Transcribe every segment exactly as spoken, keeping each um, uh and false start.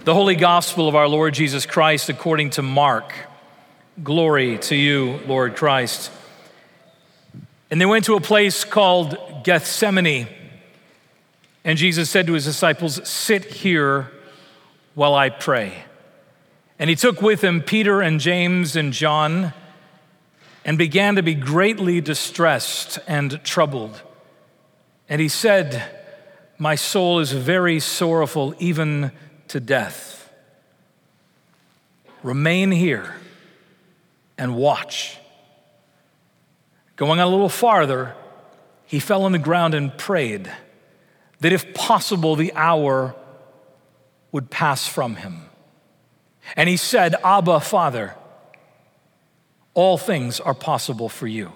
The Holy Gospel of our Lord Jesus Christ according to Mark. Glory to you, Lord Christ. And they went to a place called Gethsemane, and Jesus said to his disciples, "Sit here while I pray." And he took with him Peter and James and John and began to be greatly distressed and troubled. And he said, "My soul is very sorrowful, even to death. Remain here and watch." Going on a little farther, he fell on the ground and prayed that if possible, the hour would pass from him. And he said, "Abba, Father, all things are possible for you.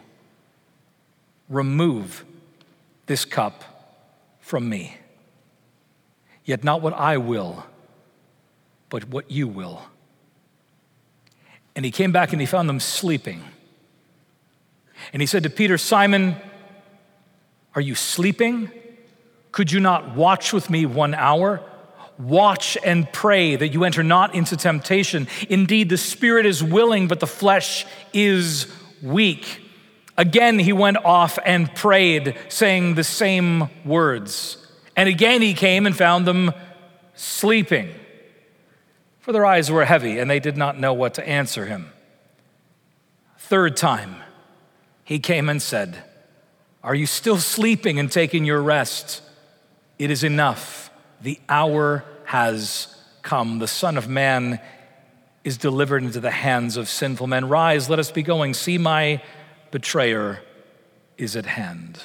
Remove this cup from me. Yet not what I will, but what you will." And he came back and he found them sleeping. And he said to Peter, "Simon, are you sleeping? Could you not watch with me one hour? Watch and pray that you enter not into temptation. Indeed, the spirit is willing, but the flesh is weak." Again, he went off and prayed, saying the same words. And again, he came and found them sleeping, for their eyes were heavy, and they did not know what to answer him. Third time, he came and said, "Are you still sleeping and taking your rest? It is enough. The hour has come. The Son of Man is delivered into the hands of sinful men. Rise, let us be going. See, my betrayer is at hand."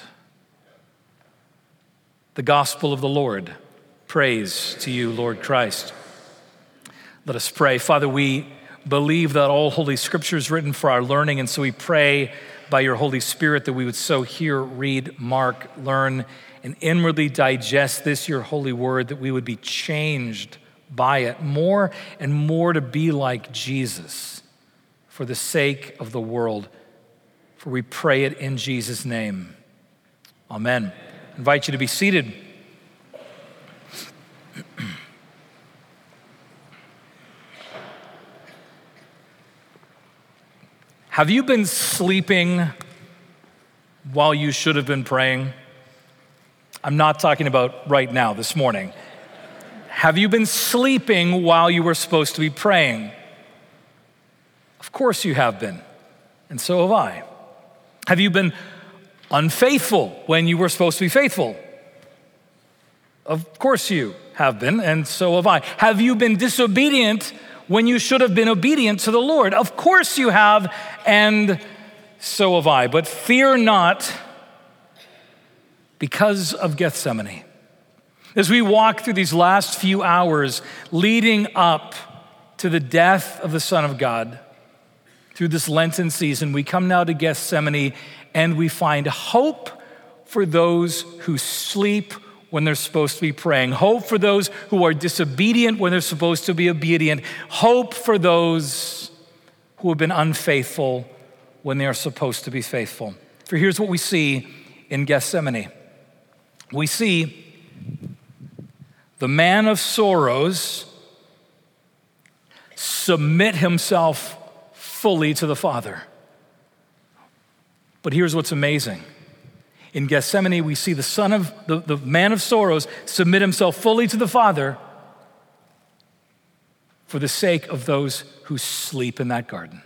The gospel of the Lord. Praise to you, Lord Christ. Let us pray. Father, we believe that all Holy Scripture is written for our learning, and so we pray by your Holy Spirit that we would so hear, read, mark, learn, and inwardly digest this, your holy word, that we would be changed by it more and more to be like Jesus for the sake of the world. For we pray it in Jesus' name. Amen. I invite you to be seated. Have you been sleeping while you should have been praying? I'm not talking about right now, this morning. Have you been sleeping while you were supposed to be praying? Of course you have been, and so have I. Have you been unfaithful when you were supposed to be faithful? Of course you have been, and so have I. Have you been disobedient when you should have been obedient to the Lord? Of course you have, and so have I. But fear not because of Gethsemane. As we walk through these last few hours leading up to the death of the Son of God, through this Lenten season, we come now to Gethsemane and we find hope for those who sleep when they're supposed to be praying. Hope for those who are disobedient when they're supposed to be obedient. Hope for those who have been unfaithful when they are supposed to be faithful. For here's what we see in Gethsemane. We see the man of sorrows submit himself fully to the Father. But here's what's amazing. In Gethsemane, we see the son of the, the man of sorrows submit himself fully to the Father for the sake of those who sleep in that garden.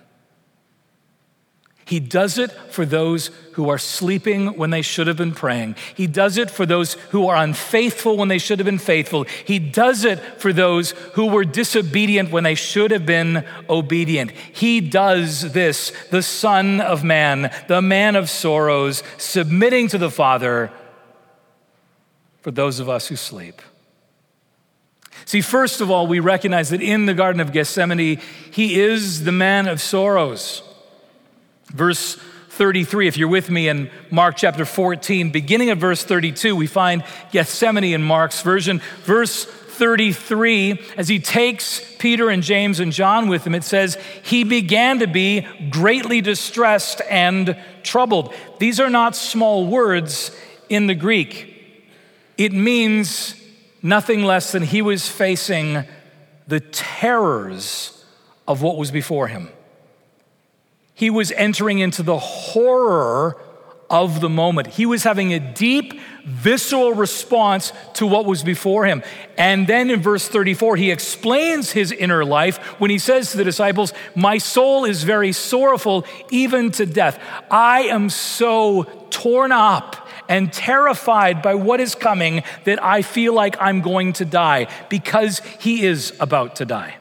He does it for those who are sleeping when they should have been praying. He does it for those who are unfaithful when they should have been faithful. He does it for those who were disobedient when they should have been obedient. He does this, the Son of Man, the man of sorrows, submitting to the Father for those of us who sleep. See, first of all, we recognize that in the Garden of Gethsemane, he is the man of sorrows. Verse thirty-three, if you're with me in Mark chapter fourteen, beginning of verse thirty-two, we find Gethsemane in Mark's version. Verse thirty-three, as he takes Peter and James and John with him, it says, he began to be greatly distressed and troubled. These are not small words in the Greek. It means nothing less than he was facing the terrors of what was before him. He was entering into the horror of the moment. He was having a deep, visceral response to what was before him. And then in verse thirty-four, he explains his inner life when he says to the disciples, "My soul is very sorrowful, even to death. I am so torn up and terrified by what is coming that I feel like I'm going to die," because he is about to die.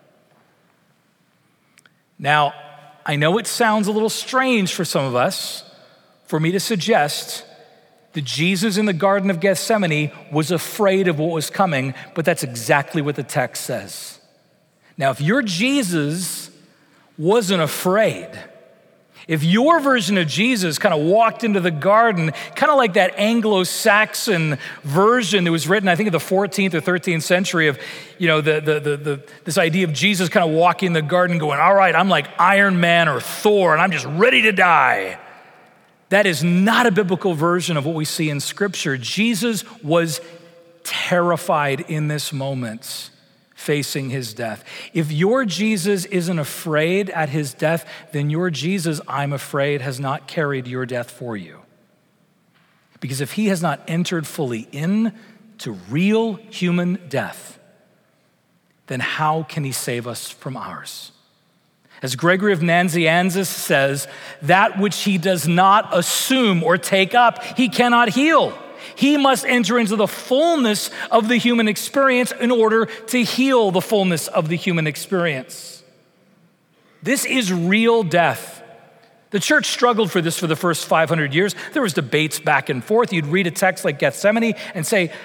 Now, I know it sounds a little strange for some of us for me to suggest that Jesus in the Garden of Gethsemane was afraid of what was coming, but that's exactly what the text says. Now, if your Jesus wasn't afraid, if your version of Jesus kind of walked into the garden, kind of like that Anglo-Saxon version that was written, I think, in the fourteenth or thirteenth century of, you know, the, the, the, the, this idea of Jesus kind of walking the garden going, all right, I'm like Iron Man or Thor, and I'm just ready to die. That is not a biblical version of what we see in Scripture. Jesus was terrified in this moment, facing his death. If your Jesus isn't afraid at his death, then your Jesus, I'm afraid, has not carried your death for you. Because if he has not entered fully into real human death, then how can he save us from ours? As Gregory of Nazianzus says, that which he does not assume or take up, he cannot heal. He must enter into the fullness of the human experience in order to heal the fullness of the human experience. This is real death. The church struggled for this for the first five hundred years. There was debates back and forth. You'd read a text like Gethsemane and say,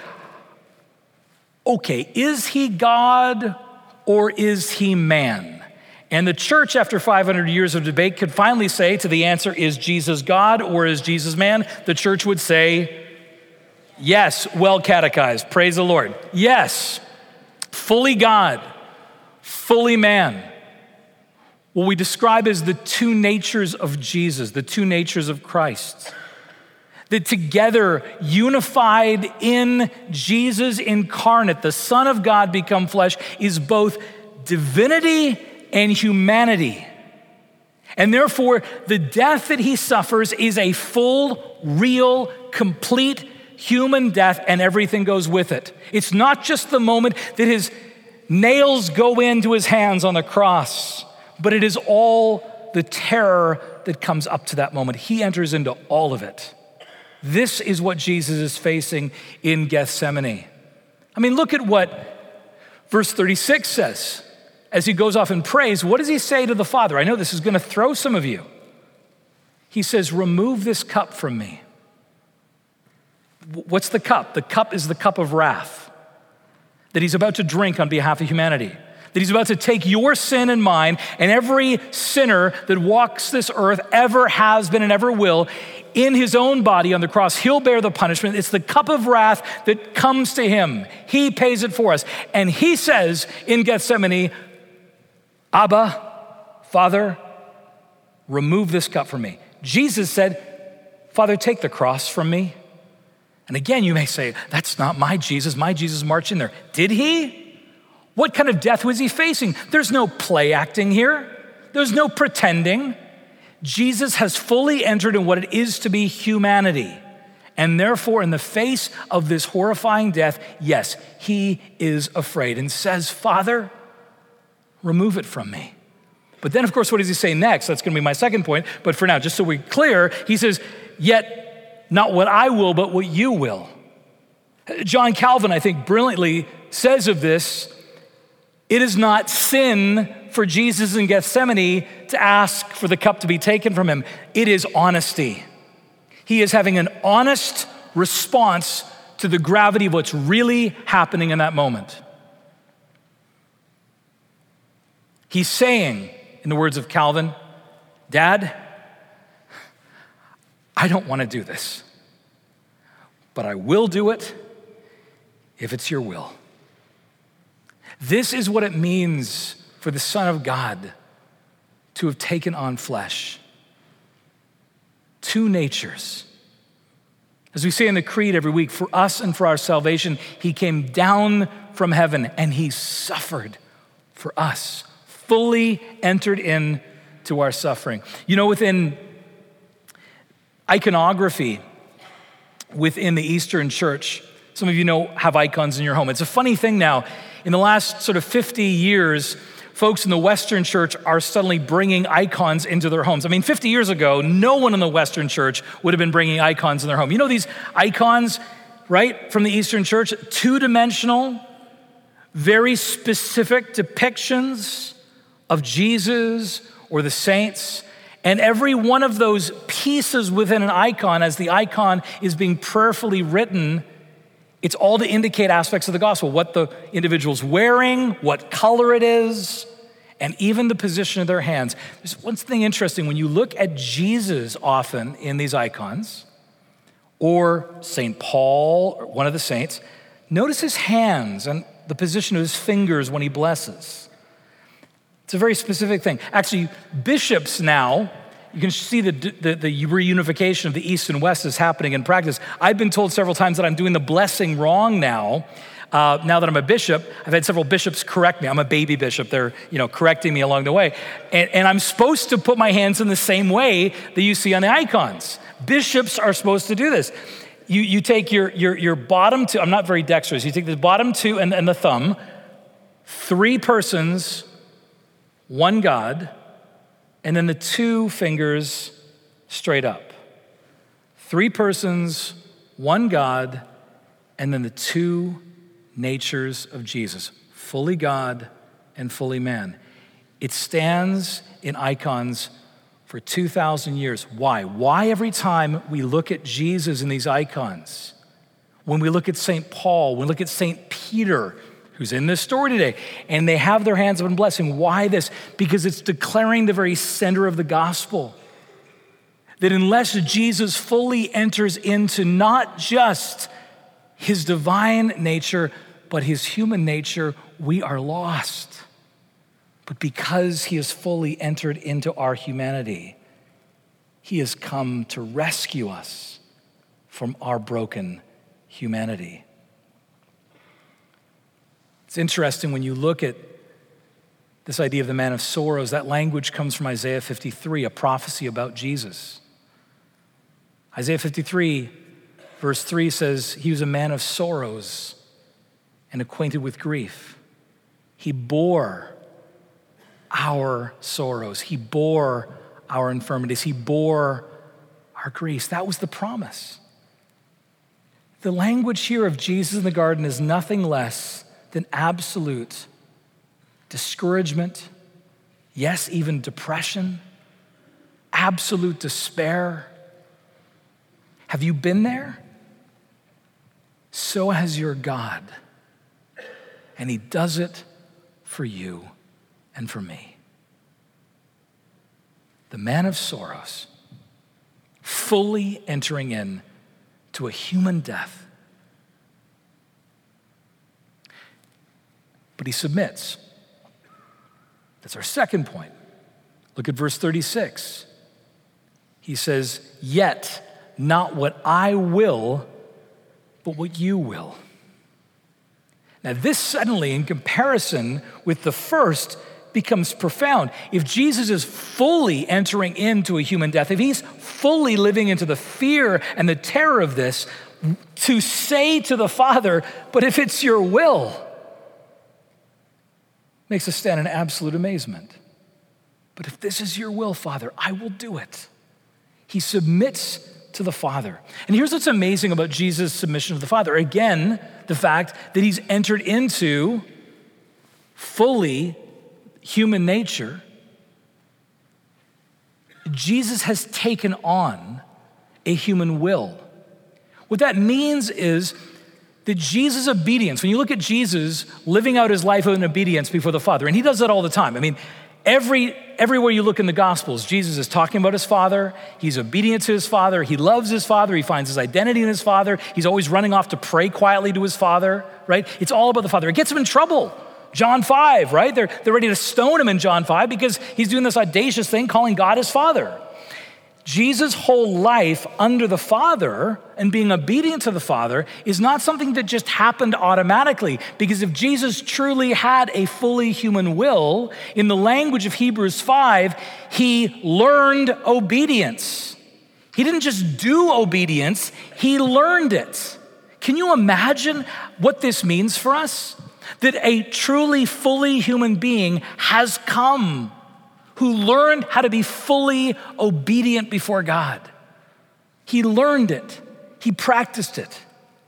okay, is he God or is he man? And the church, after five hundred years of debate, could finally say to the answer, is Jesus God or is Jesus man? The church would say, yes, well catechized, praise the Lord. Yes, fully God, fully man. What we describe as the two natures of Jesus, the two natures of Christ. That together, unified in Jesus incarnate, the Son of God become flesh, is both divinity and humanity. And therefore, the death that he suffers is a full, real, complete human death, and everything goes with it. It's not just the moment that his nails go into his hands on the cross, but it is all the terror that comes up to that moment. He enters into all of it. This is what Jesus is facing in Gethsemane. I mean, look at what verse thirty-six says. As he goes off and prays, what does he say to the Father? I know this is going to throw some of you. He says, remove this cup from me. What's the cup? The cup is the cup of wrath that he's about to drink on behalf of humanity. That he's about to take your sin and mine, and every sinner that walks this earth ever has been and ever will, in his own body on the cross. He'll bear the punishment. It's the cup of wrath that comes to him. He pays it for us. And he says in Gethsemane, Abba, Father, remove this cup from me. Jesus said, Father, take the cross from me. And again, you may say, that's not my Jesus. My Jesus marched in there. Did he? What kind of death was he facing? There's no play acting here. There's no pretending. Jesus has fully entered in what it is to be humanity. And therefore, in the face of this horrifying death, yes, he is afraid and says, Father, remove it from me. But then, of course, what does he say next? That's going to be my second point. But for now, just so we're clear, he says, yet not what I will, but what you will. John Calvin, I think, brilliantly says of this, it is not sin for Jesus in Gethsemane to ask for the cup to be taken from him. It is honesty. He is having an honest response to the gravity of what's really happening in that moment. He's saying, in the words of Calvin, Dad, I don't want to do this, but I will do it if it's your will. This is what it means for the Son of God to have taken on flesh. Two natures. As we say in the Creed every week, for us and for our salvation, he came down from heaven and he suffered for us, fully entered into our suffering. You know, within iconography, within the Eastern Church, some of you know have icons in your home. It's a funny thing now. In the last sort of fifty years, folks in the Western Church are suddenly bringing icons into their homes. I mean, fifty years ago, no one in the Western Church would have been bringing icons in their home. You know these icons, right, from the Eastern Church? Two-dimensional, very specific depictions of Jesus or the saints. And every one of those pieces within an icon, as the icon is being prayerfully written, it's all to indicate aspects of the gospel, what the individual's wearing, what color it is, and even the position of their hands. There's one thing interesting. When you look at Jesus often in these icons, or Saint Paul, or one of the saints, notice his hands and the position of his fingers when he blesses. It's a very specific thing. Actually, bishops now, you can see the, the, the reunification of the East and West is happening in practice. I've been told several times that I'm doing the blessing wrong now. Uh, now that I'm a bishop, I've had several bishops correct me. I'm a baby bishop. They're, you know, correcting me along the way. And, and I'm supposed to put my hands in the same way that you see on the icons. Bishops are supposed to do this. You, you take your, your, your bottom two, I'm not very dexterous. You take the bottom two and, and the thumb, three persons, one God, and then the two fingers straight up. Three persons, one God, and then the two natures of Jesus, fully God and fully man. It stands in icons for two thousand years. Why? Why every time we look at Jesus in these icons, when we look at Saint Paul, when we look at Saint Peter, who's in this story today, and they have their hands up in blessing. Why this? Because it's declaring the very center of the gospel. That unless Jesus fully enters into not just his divine nature, but his human nature, we are lost. But because he has fully entered into our humanity, he has come to rescue us from our broken humanity. It's interesting when you look at this idea of the man of sorrows, that language comes from Isaiah fifty-three, a prophecy about Jesus. Isaiah fifty-three, verse three says, he was a man of sorrows and acquainted with grief. He bore our sorrows. He bore our infirmities. He bore our griefs. That was the promise. The language here of Jesus in the garden is nothing less than absolute discouragement, yes, even depression, absolute despair. Have you been there? So has your God, and he does it for you and for me. The man of sorrows, fully entering in to a human death. But he submits. That's our second point. Look at verse thirty-six. He says, yet not what I will, but what you will. Now this suddenly, in comparison with the first, becomes profound. If Jesus is fully entering into a human death, if he's fully living into the fear and the terror of this, to say to the Father, but if it's your will, makes us stand in absolute amazement. But if this is your will, Father, I will do it. He submits to the Father. And here's what's amazing about Jesus' submission to the Father. Again, the fact that he's entered into fully human nature. Jesus has taken on a human will. What that means is that Jesus' obedience, when you look at Jesus living out his life in obedience before the Father, and he does that all the time. I mean, every everywhere you look in the Gospels, Jesus is talking about his Father. He's obedient to his Father. He loves his Father. He finds his identity in his Father. He's always running off to pray quietly to his Father, right? It's all about the Father. It gets him in trouble. John five, right? They're, they're ready to stone him in John five because he's doing this audacious thing calling God his Father. Jesus' whole life under the Father and being obedient to the Father is not something that just happened automatically, because if Jesus truly had a fully human will, in the language of Hebrews five, he learned obedience. He didn't just do obedience, he learned it. Can you imagine what this means for us? That a truly, fully human being has come who learned how to be fully obedient before God. He learned it. He practiced it.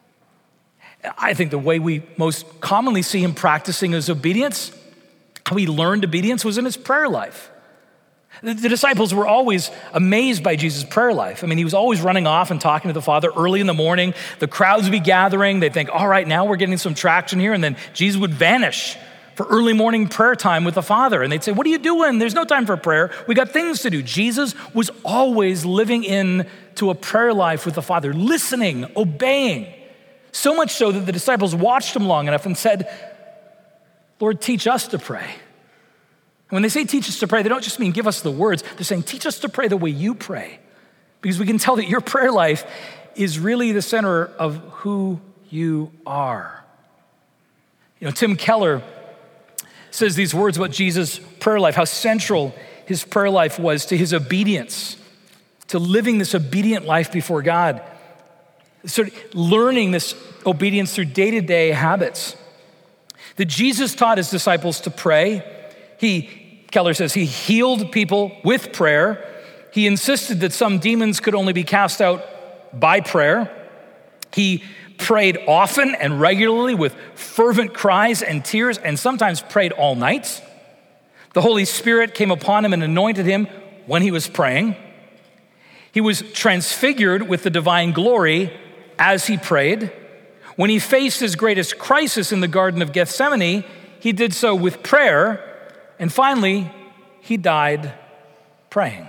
I think the way we most commonly see him practicing his obedience, how he learned obedience, was in his prayer life. The, the disciples were always amazed by Jesus' prayer life. I mean, he was always running off and talking to the Father early in the morning. The crowds would be gathering. They'd think, all right, now we're getting some traction here. And then Jesus would vanish for early morning prayer time with the Father. And they'd say, what are you doing? There's no time for prayer. We got things to do. Jesus was always living in to a prayer life with the Father, listening, obeying. So much so that the disciples watched him long enough and said, Lord, teach us to pray. And when they say teach us to pray, they don't just mean give us the words. They're saying teach us to pray the way you pray. Because we can tell that your prayer life is really the center of who you are. You know, Tim Keller says these words about Jesus' prayer life, how central his prayer life was to his obedience, to living this obedient life before God, sort of learning this obedience through day-to-day habits. That Jesus taught his disciples to pray. He, Keller says, he healed people with prayer. He insisted that some demons could only be cast out by prayer. He prayed often and regularly with fervent cries and tears, and sometimes prayed all night. The Holy Spirit came upon him and anointed him when he was praying. He was transfigured with the divine glory as he prayed. When he faced his greatest crisis in the Garden of Gethsemane, he did so with prayer. And finally, he died praying.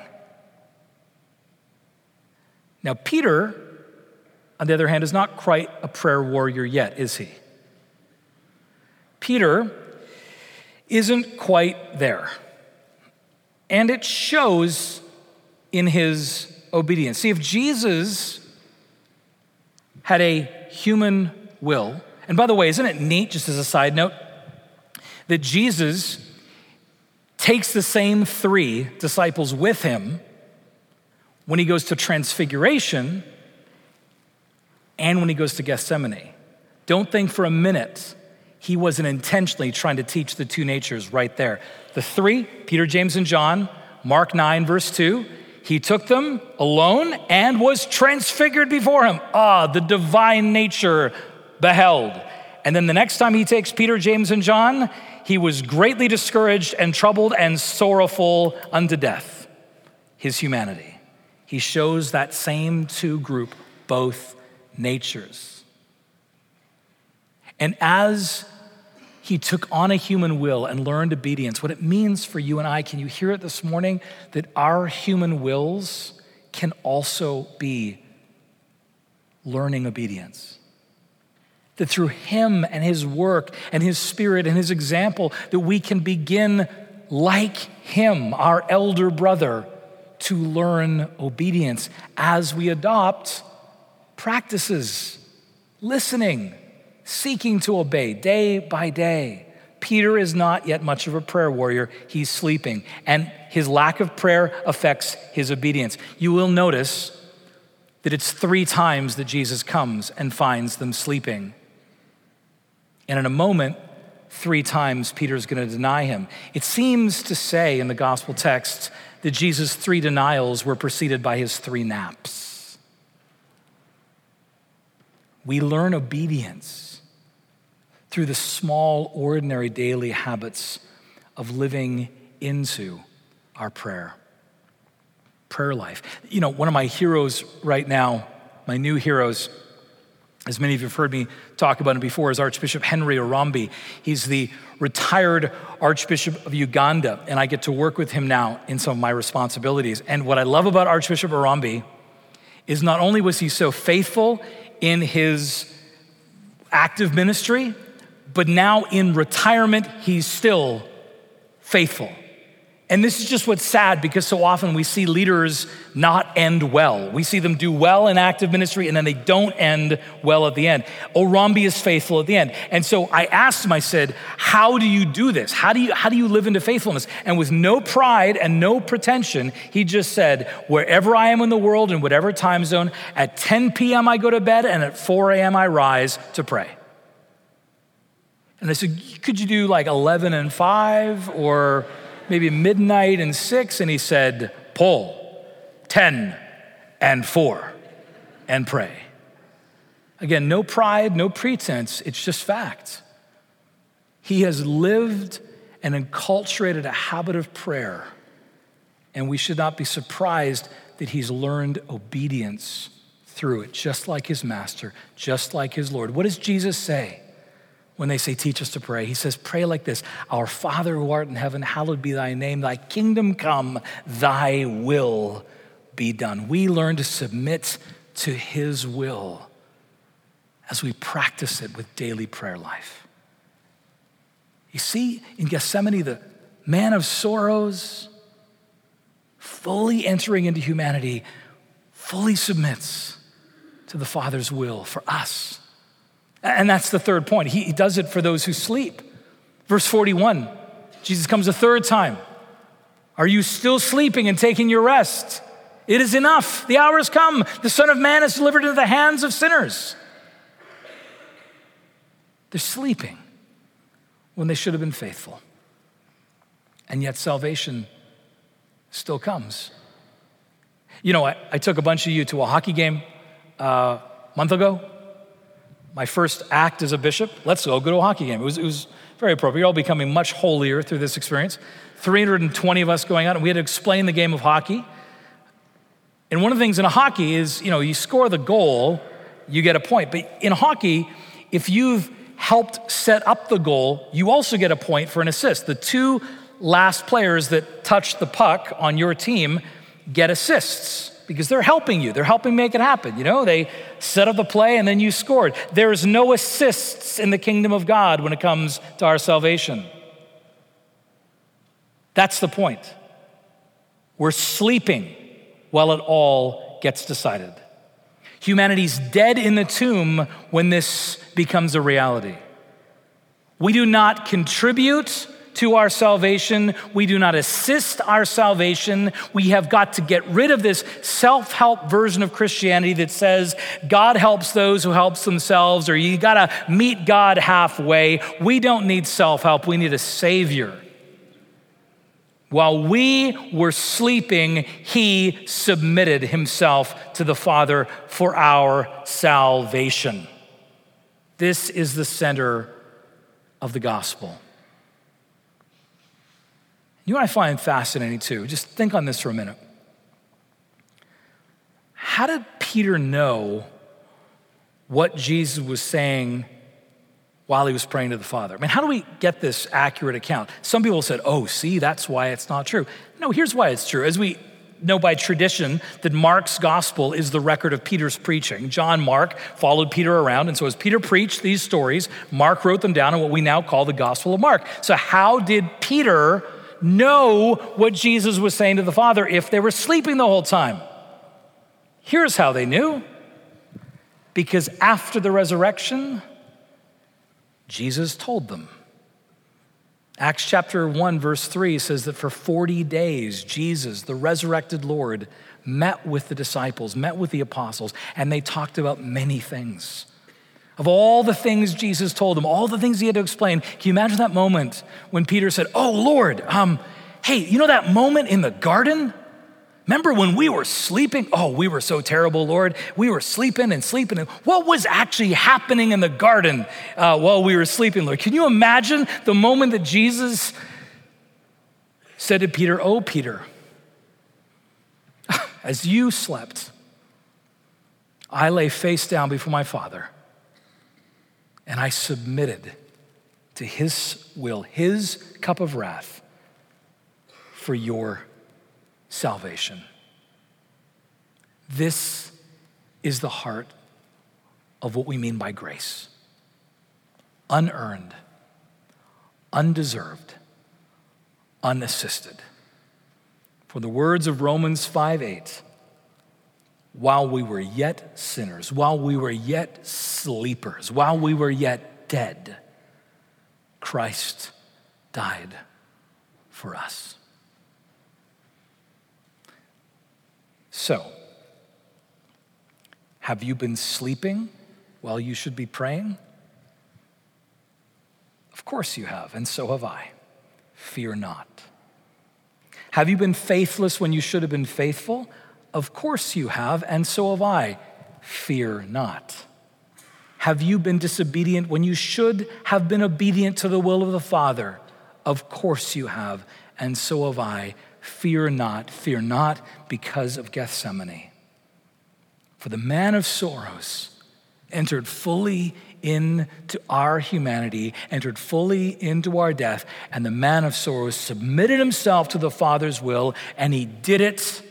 Now, Peter, on the other hand, is not quite a prayer warrior yet, is he? Peter isn't quite there. And it shows in his obedience. See, if Jesus had a human will, and by the way, isn't it neat, just as a side note, that Jesus takes the same three disciples with him when he goes to Transfiguration and when he goes to Gethsemane. Don't think for a minute he wasn't intentionally trying to teach the two natures right there. The three, Peter, James, and John, Mark nine, verse two, he took them alone and was transfigured before him. Ah, the divine nature beheld. And then the next time he takes Peter, James, and John, he was greatly discouraged and troubled and sorrowful unto death. His humanity. He shows that same two group, both natures. And as he took on a human will and learned obedience, what it means for you and I, can you hear it this morning? That our human wills can also be learning obedience. That through him and his work and his spirit and his example, that we can begin like him, our elder brother, to learn obedience as we adopt practices, listening, seeking to obey day by day. Peter is not yet much of a prayer warrior. He's sleeping, and his lack of prayer affects his obedience. You will notice that it's three times that Jesus comes and finds them sleeping. And in a moment, three times Peter's going to deny him. It seems to say in the gospel text that Jesus' three denials were preceded by his three naps. We learn obedience through the small, ordinary daily habits of living into our prayer. Prayer life. You know, one of my heroes right now, my new heroes, as many of you have heard me talk about him before, is Archbishop Henry Orambi. He's the retired Archbishop of Uganda, and I get to work with him now in some of my responsibilities. And what I love about Archbishop Orambi is not only was he so faithful in his active ministry, but now in retirement, he's still faithful. And this is just what's sad, because so often we see leaders not end well. We see them do well in active ministry and then they don't end well at the end. Orambi is faithful at the end. And so I asked him, I said, how do you do this? How do you, how do you live into faithfulness? And with no pride and no pretension, he just said, wherever I am in the world, in whatever time zone, at ten p.m. I go to bed and at four a.m. I rise to pray. And I said, could you do like eleven and five or maybe midnight and six? And he said, Paul, ten and four, and pray. Again, no pride, no pretense, it's just fact. He has lived and enculturated a habit of prayer, and we should not be surprised that he's learned obedience through it, just like his master, just like his Lord. What does Jesus say when they say, teach us to pray? He says, pray like this: our Father who art in heaven, hallowed be thy name. Thy kingdom come, thy will be done. We learn to submit to his will as we practice it with daily prayer life. You see, in Gethsemane, the man of sorrows, fully entering into humanity, fully submits to the Father's will for us. And that's the third point. He does it for those who sleep. Verse forty-one, Jesus comes a third time. Are you still sleeping and taking your rest? It is enough. The hour has come. The Son of Man is delivered into the hands of sinners. They're sleeping when they should have been faithful. And yet salvation still comes. You know, I, I took a bunch of you to a hockey game uh, a month ago. My first act as a bishop, let's go, go to a hockey game. It was, it was very appropriate. You're all becoming much holier through this experience. three hundred twenty of us going out, and we had to explain the game of hockey. And one of the things in a hockey is, you know, you score the goal, you get a point. But in hockey, if you've helped set up the goal, you also get a point for an assist. The two last players that touch the puck on your team get assists, because they're helping you. They're helping make it happen. You know, they set up the play and then you scored. There's no assists in the kingdom of God when it comes to our salvation. That's the point. We're sleeping while it all gets decided. Humanity's dead in the tomb when this becomes a reality. We do not contribute to our salvation. We do not assist our salvation. We have got to get rid of this self-help version of Christianity that says God helps those who help themselves, or you gotta meet God halfway. We don't need self-help. We need a Savior. While we were sleeping, he submitted himself to the Father for our salvation. This is the center of the gospel. You know what I find fascinating too? Just think on this for a minute. How did Peter know what Jesus was saying while he was praying to the Father? I mean, how do we get this accurate account? Some people said, oh, see, that's why it's not true. No, here's why it's true. As we know by tradition that Mark's gospel is the record of Peter's preaching. John Mark followed Peter around, and so as Peter preached these stories, Mark wrote them down in what we now call the Gospel of Mark. So how did Peter know what Jesus was saying to the Father if they were sleeping the whole time? Here's how they knew. Because after the resurrection, Jesus told them. Acts chapter one, verse three says that for forty days, Jesus, the resurrected Lord, met with the disciples, met with the apostles, and they talked about many things. Of all the things Jesus told them, all the things he had to explain, can you imagine that moment when Peter said, oh, Lord, um, hey, you know that moment in the garden? Remember when we were sleeping? Oh, we were so terrible, Lord. We were sleeping and sleeping. And what was actually happening in the garden uh, while we were sleeping, Lord? Can you imagine the moment that Jesus said to Peter, oh, Peter, as you slept, I lay face down before my Father, and I submitted to his will, his cup of wrath for your salvation. This is the heart of what we mean by grace. Unearned, undeserved, unassisted. For the words of Romans five eight, while we were yet sinners, while we were yet sleepers, while we were yet dead, Christ died for us. So, have you been sleeping while you should be praying? Of course you have, and so have I. Fear not. Have you been faithless when you should have been faithful? Of course you have, and so have I. Fear not. Have you been disobedient when you should have been obedient to the will of the Father? Of course you have, and so have I. Fear not. Fear not because of Gethsemane. For the man of sorrows entered fully into our humanity, entered fully into our death, and the man of sorrows submitted himself to the Father's will, and he did it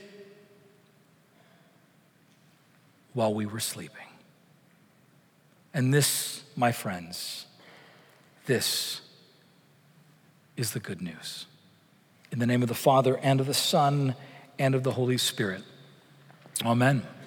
while we were sleeping. And this, my friends, this is the good news. In the name of the Father, and of the Son, and of the Holy Spirit. Amen.